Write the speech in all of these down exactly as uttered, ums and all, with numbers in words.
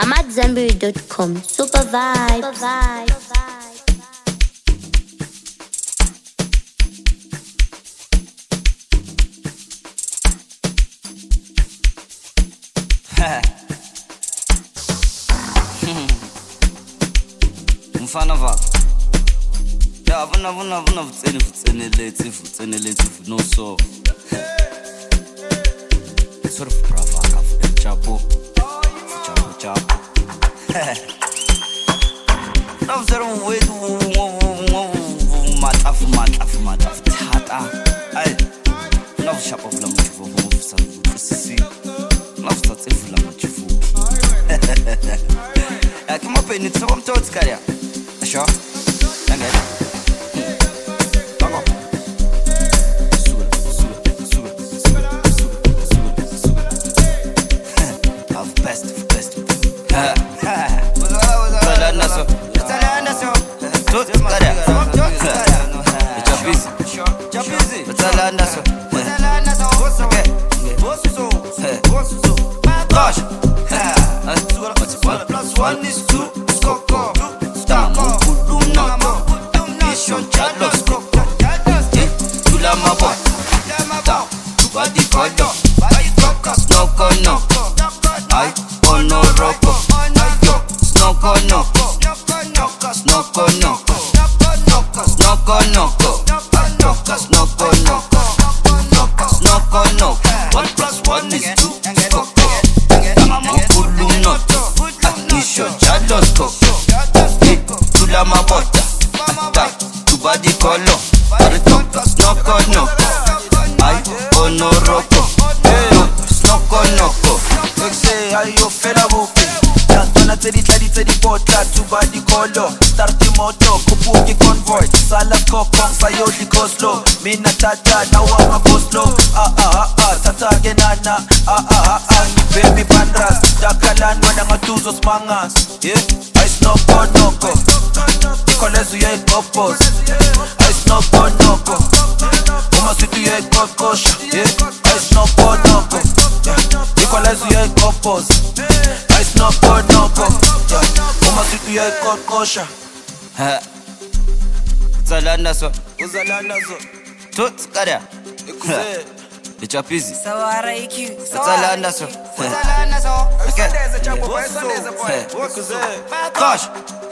I'm at Zanberry dot com. Super vibe. Super vibe. Mfana vaka ya vuna vuna vuna vutseni vutseni letsi vutseni letsi no so sort of brava ka chapo chapo chapo na vutero wetu matafu matafu matafu tata ai na vushapa vula mchivo vusa sisi na vutsatsi vula mchivo ya kama peni tsoba mtotsi kaya sure danke Dango Super super super super super super Of best of best ha ha Wala naso Wala naso Tot kare Chapizi Chapizi Wala naso Wala naso Okay Bosuzo Bosuzo Gosh Ha Super plus one is two Skoko Stamo Kulumno Mission Chalos Koko Tula Mabo Ta Tubadi Kodo Snoko Noko Ay Ono Roko Snoko Noko Snoko Noko Snoko Noko Snoko Noko Snoko Noko One plus one is two Koko Tamo Kulumno Mission Chalos Koko Tula Mabota Ta Tubadi Kolo Snoko Noko Ay Ono Roko Snoko Noko Say ayo fela buki Tantona tedi tedi tedi pota Tubadi Kolo Starti moto Kupuki convoy Sala kokong sayo di Koslo Mina tata nawa makoslo Ah ah ah ah Tata genana Ah ah ah ah Baby pandras Dakalan wana ngatuzo smangas Yeah I snoko noko Ikolezu ye kopos I snoko noko Uma situ ye kokosha Yeah I snoko noko Ikolezu ye kopos I snoko noko Uma situ ye kokosha Ha Zalanda so Uzalanda so Tot kare Ikuze Chapizi Sawara I Q Zalanda so Zalanda so Okay Sundays a chapo boy Sundays a boy Ikuze Gosh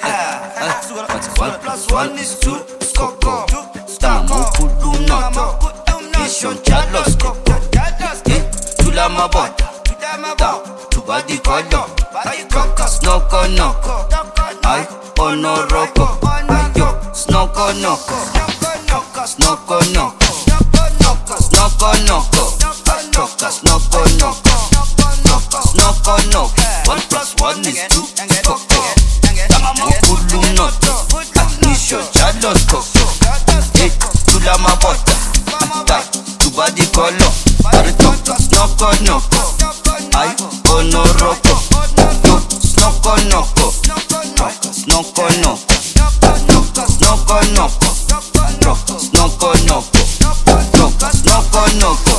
One plus one is two Skoko Stamo Kulumno Mission Chalos Koko Tula Mabota Ta Tubadi Kodo Snoko Noko Ay Ono Roko Snoko Noko Snoko Noko Snoko Noko Snoko Noko Snoko Noko One plus one is two Koko Tamo Kulumno Mission Chalos Koko Tula Mabota Ta Tubadi Kolo Snoko Noko Ay Ono Roko Snoko Noko Snoko Noko Snoko Noko Snoko Noko Snoko Noko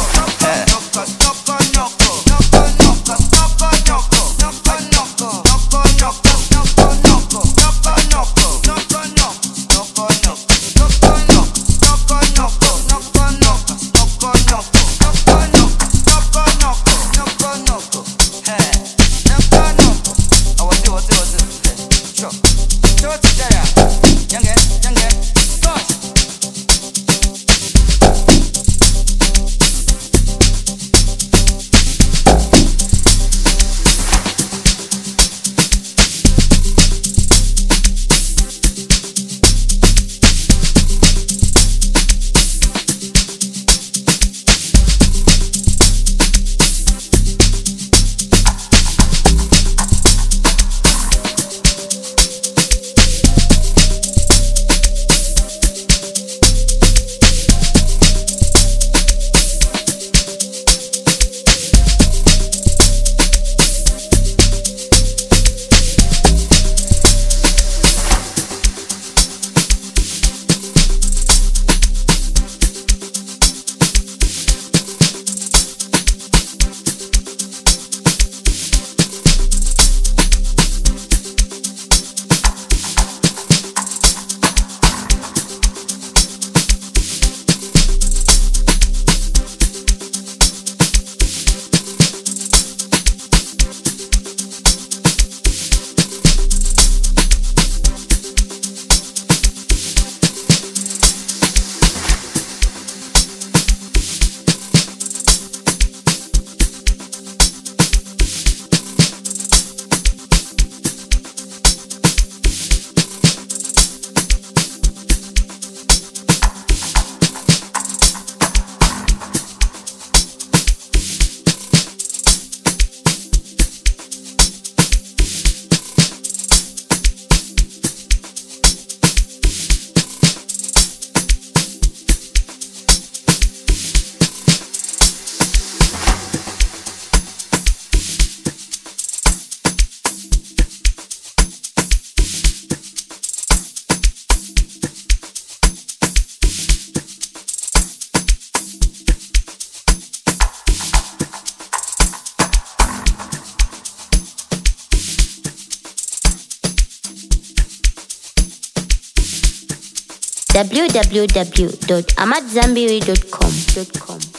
w w w dot amadzambiri dot com.